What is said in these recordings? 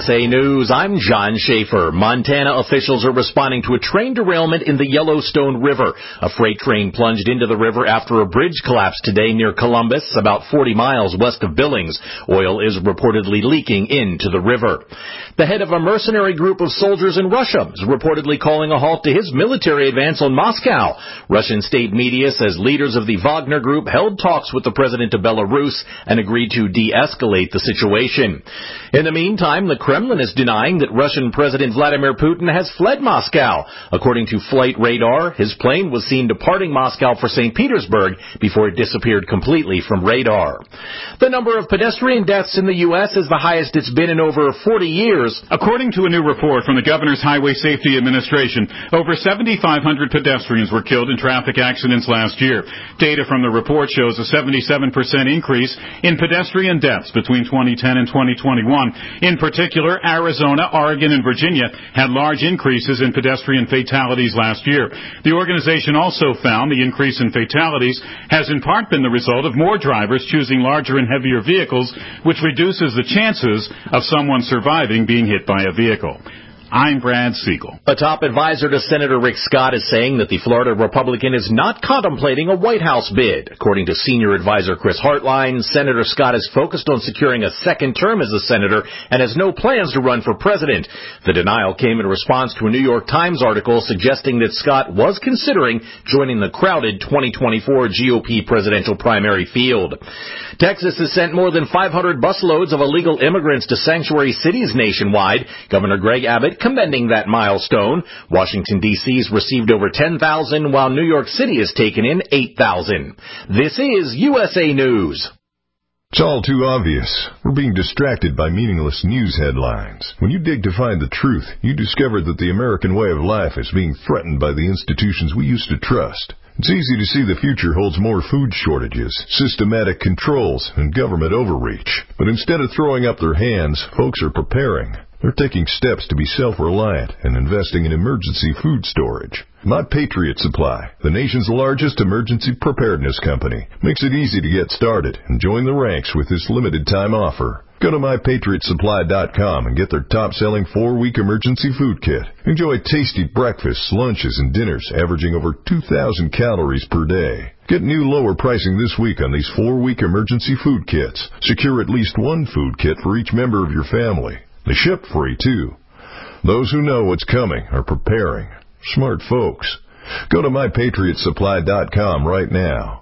USA News, I'm John Schaefer. Montana officials are responding to a train derailment in the Yellowstone River. A freight train plunged into the river after a bridge collapsed today near Columbus, about 40 miles west of Billings. Oil is reportedly leaking into the river. The head of a mercenary group of soldiers in Russia is reportedly calling a halt to his military advance on Moscow. Russian state media says leaders of the Wagner group held talks with the president of Belarus and agreed to de-escalate the situation. In the meantime, the Kremlin is denying that Russian President Vladimir Putin has fled Moscow. According to Flight Radar, his plane was seen departing Moscow for St. Petersburg before it disappeared completely from radar. The number of pedestrian deaths in the U.S. is the highest it's been in over 40 years. According to a new report from the Governor's Highway Safety Administration, over 7,500 pedestrians were killed in traffic accidents last year. Data from the report shows a 77% increase in pedestrian deaths between 2010 and 2021. In particular, Arizona, Oregon, and Virginia had large increases in pedestrian fatalities last year. The organization also found the increase in fatalities has in part been the result of more drivers choosing larger and heavier vehicles, which reduces the chances of someone surviving being hit by a vehicle. I'm Brad Siegel. A top advisor to Senator Rick Scott is saying that the Florida Republican is not contemplating a White House bid. According to senior advisor Chris Hartline, Senator Scott is focused on securing a second term as a senator and has no plans to run for president. The denial came in response to a New York Times article suggesting that Scott was considering joining the crowded 2024 GOP presidential primary field. Texas has sent more than 500 busloads of illegal immigrants to sanctuary cities nationwide. Governor Greg Abbott commending that milestone. Washington, D.C. has received over 10,000, while New York City has taken in 8,000. This is USA News. It's all too obvious. We're being distracted by meaningless news headlines. When you dig to find the truth, you discover that the American way of life is being threatened by the institutions we used to trust. It's easy to see the future holds more food shortages, systematic controls, and government overreach. But instead of throwing up their hands, folks are preparing. They're taking steps to be self-reliant and investing in emergency food storage. My Patriot Supply, the nation's largest emergency preparedness company, makes it easy to get started and join the ranks with this limited-time offer. Go to MyPatriotSupply.com and get their top-selling 4-week emergency food kit. Enjoy tasty breakfasts, lunches, and dinners averaging over 2,000 calories per day. Get new lower pricing this week on these 4-week emergency food kits. Secure at least one food kit for each member of your family. They ship free, too. Those who know what's coming are preparing. Smart folks. Go to MyPatriotSupply.com right now.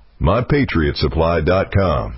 MyPatriotSupply.com.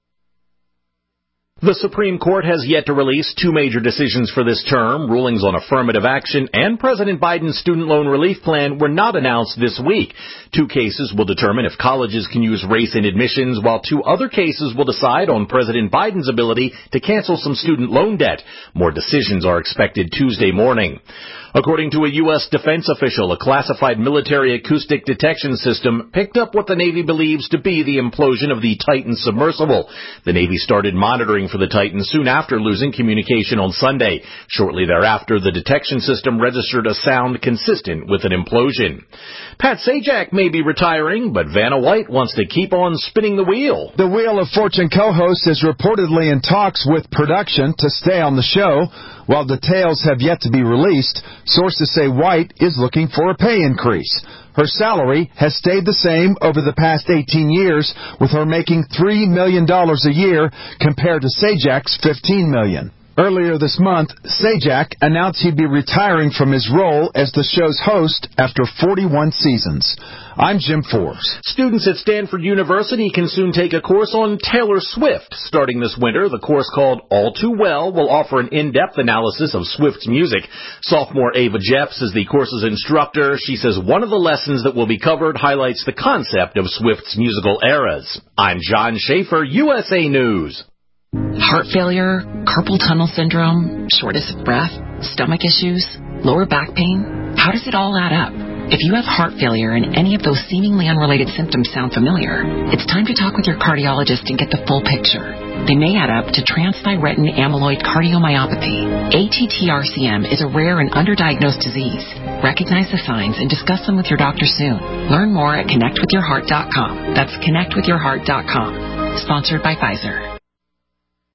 The Supreme Court has yet to release two major decisions for this term. Rulings on affirmative action and President Biden's student loan relief plan were not announced this week. Two cases will determine if colleges can use race in admissions, while two other cases will decide on President Biden's ability to cancel some student loan debt. More decisions are expected Tuesday morning. According to a U.S. defense official, a classified military acoustic detection system picked up what the Navy believes to be the implosion of the Titan submersible. The Navy started monitoring for the Titan soon after losing communication on Sunday. Shortly thereafter, the detection system registered a sound consistent with an implosion. Pat Sajak may be retiring, but Vanna White wants to keep on spinning the wheel. The Wheel of Fortune co-host is reportedly in talks with production to stay on the show. While details have yet to be released, sources say White is looking for a pay increase. Her salary has stayed the same over the past 18 years, with her making $3 million a year compared to Sajak's $15 million. Earlier this month, Sajak announced he'd be retiring from his role as the show's host after 41 seasons. I'm Jim Forbes. Students at Stanford University can soon take a course on Taylor Swift. Starting this winter, the course called All Too Well will offer an in-depth analysis of Swift's music. Sophomore Ava Jeffs is the course's instructor. She says one of the lessons that will be covered highlights the concept of Swift's musical eras. I'm John Schaefer, USA News. Heart failure, carpal tunnel syndrome, shortness of breath, stomach issues, lower back pain. How does it all add up? If you have heart failure and any of those seemingly unrelated symptoms sound familiar, it's time to talk with your cardiologist and get the full picture. They may add up to transthyretin amyloid cardiomyopathy. ATTR-CM is a rare and underdiagnosed disease. Recognize the signs and discuss them with your doctor soon. Learn more at connectwithyourheart.com. That's connectwithyourheart.com. Sponsored by Pfizer.